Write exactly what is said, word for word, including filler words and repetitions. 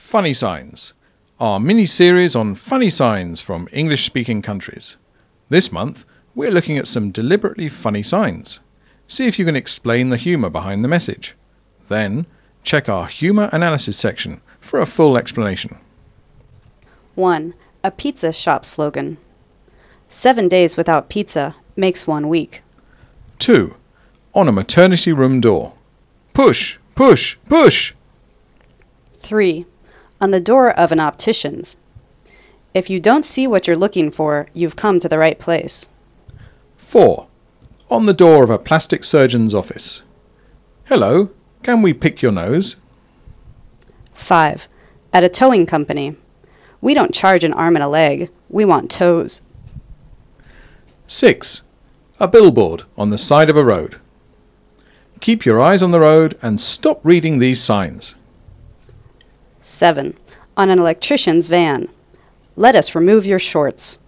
Funny Signs, our mini-series on funny signs from English-speaking countries. This month, we're looking at some deliberately funny signs. See if you can explain the humour behind the message. Then, check our humour analysis section for a full explanation. one. A pizza shop slogan. Seven days without pizza makes one week. two. On a maternity room door. Push, push, push! three. On the door of an optician's. If you don't see what you're looking for, you've come to the right place. four. On the door of a plastic surgeon's office. Hello, can we pick your nose? five. At a towing company. We don't charge an arm and a leg. We want toes. six. A billboard on the side of a road. Keep your eyes on the road and stop reading these signs. seven. On an electrician's van. Let us remove your shorts.